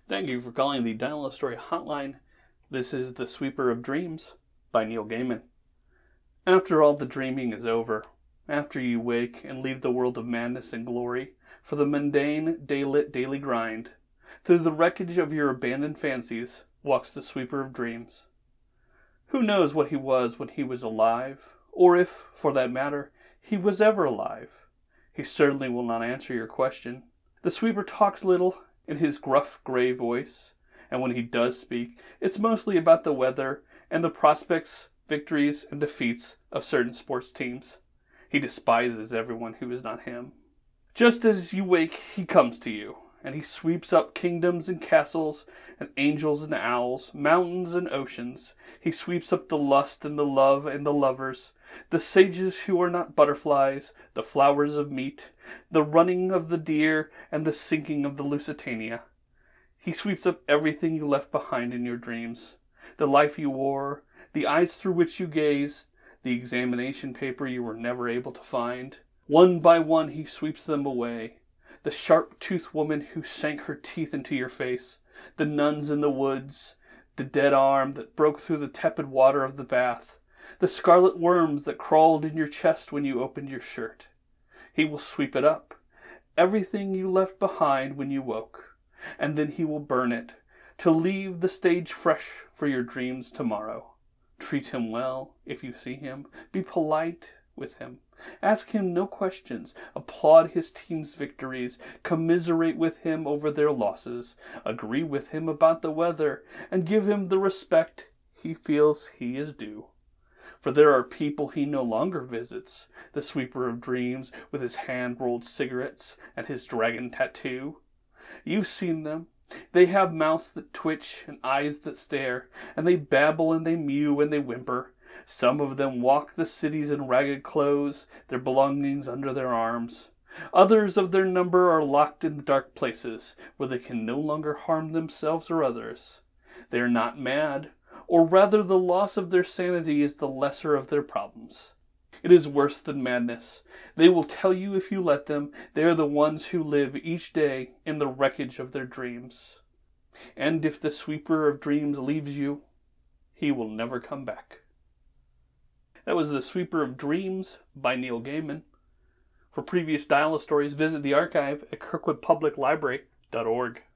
Thank you for calling the Dial a Story hotline. This is The Sweeper of Dreams by Neil Gaiman. After all the dreaming is over, after you wake and leave the world of madness and glory for the mundane, day-lit daily grind, through the wreckage of your abandoned fancies walks the Sweeper of Dreams. Who knows what he was when he was alive, or if, for that matter, he was ever alive? He certainly will not answer your question. The Sweeper talks little in his gruff, gray voice, and when he does speak, it's mostly about the weather and the prospects, victories, and defeats of certain sports teams. He despises everyone who is not him. Just as you wake, he comes to you, and he sweeps up kingdoms and castles, and angels and owls, mountains and oceans. He sweeps up the lust and the love and the lovers, the sages who are not butterflies, the flowers of meat, the running of the deer, and the sinking of the Lusitania. He sweeps up everything you left behind in your dreams, the life you wore, the eyes through which you gazed, the examination paper you were never able to find. One by one he sweeps them away. The sharp-toothed woman who sank her teeth into your face, the nuns in the woods, the dead arm that broke through the tepid water of the bath, the scarlet worms that crawled in your chest when you opened your shirt. He will sweep it up, everything you left behind when you woke, and then he will burn it, to leave the stage fresh for your dreams tomorrow. Treat him well if you see him. Be polite with him. Ask him no questions. Applaud his team's victories. Commiserate with him over their losses. Agree with him about the weather, and give him the respect he feels he is due. For there are people he no longer visits, the Sweeper of Dreams with his hand-rolled cigarettes and his dragon tattoo. You've seen them. They have mouths that twitch and eyes that stare, and they babble and they mew and they whimper. Some of them walk the cities in ragged clothes, their belongings under their arms. Others of their number are locked in dark places, where they can no longer harm themselves or others. They are not mad, or rather the loss of their sanity is the lesser of their problems. It is worse than madness. They will tell you if you let them, they are the ones who live each day in the wreckage of their dreams. And if the Sweeper of Dreams leaves you, he will never come back. That was The Sweeper of Dreams by Neil Gaiman. For previous Dial-A stories, visit the archive at kirkwoodpubliclibrary.org.